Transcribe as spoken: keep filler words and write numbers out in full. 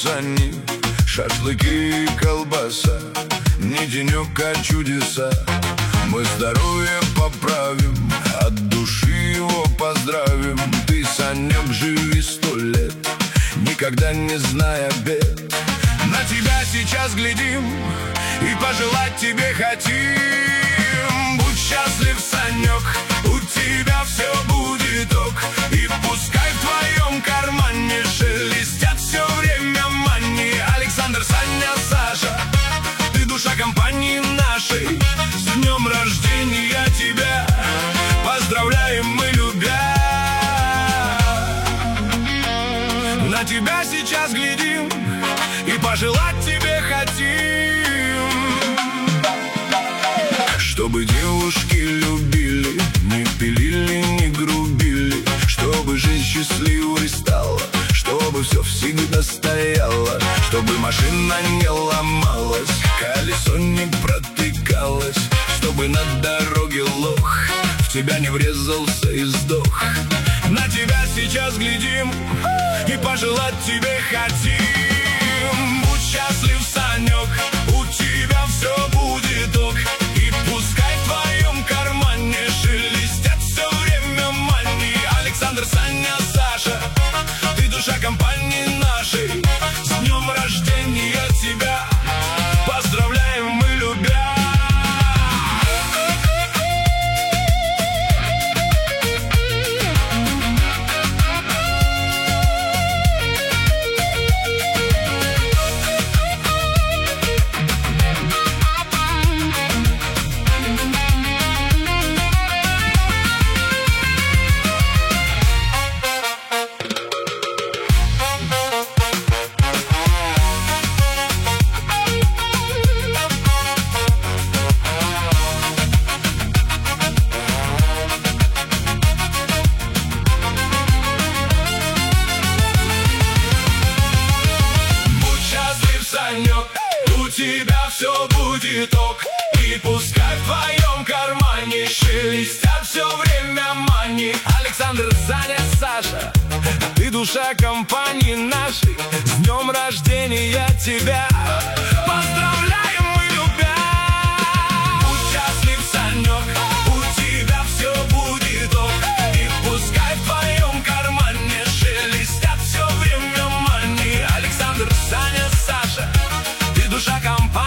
они, шашлыки и колбаса. Не денек, а чудеса. Мы здоровье поправим, от души его поздравим. Ты, Санек, живи сто лет, никогда не зная бед. На тебя сейчас глядим и пожелать тебе хотим. Будь счастлив, Санек, у тебя все будет ок. И пускай в твоем кармане шелестят все время мани. Александр, Саня, Саша, ты душа компании нашей. С днем рождения тебя поздравляем мы, любя. На тебя сейчас глядим и пожелать тебе хотим. Чтобы девушки любили, не пилили, не грубили. Чтобы жизнь счастливой стала, чтобы все всегда стояло. Чтобы машина не ломалась, колесо не протыкалось. Чтобы на дороге лох в тебя не врезался и сдох. На тебя сейчас глядим и пожелать тебе хотим. Будь счастлив, Санек, у тебя все будет ок. И пускай в твоем кармане шелестят все время мани. Александр, Саня, Саша, ты душа компании нашей. С днем рождения тебя поздравляем мы, любя. У тебя все будет ок. И пускай в твоем кармане шелестят все время мани. Александр, Саня, Саша, ты душа компании нашей. С днем рождения тебя поздравляем мы, любя. Будь счастлив, Санек, у тебя все будет ок. И пускай в твоем кармане шелестят все время мани. Александр, Саня, Саша, ты душа компании.